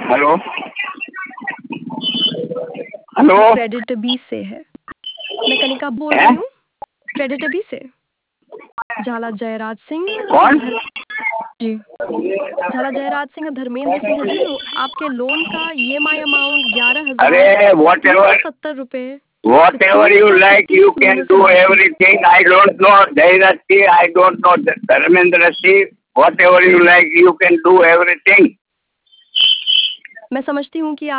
Hello hello. Credit B से है। मैं कनिका बोल हैं? रही हूँ क्रेडिट बी से। झाला जयराज सिंह कौन? जी, झाला जयराज सिंह और धर्मेंद्र सिंह जी, आपके लोन का ईएमआई अमाउंट अरे whatever 11,370 whatever you like, you can 53 से do बाकी। everything. I don't know Jairati, I don't know Dharmendra Singh. Whatever you like, you can do everything. मैं समझती हूँ कि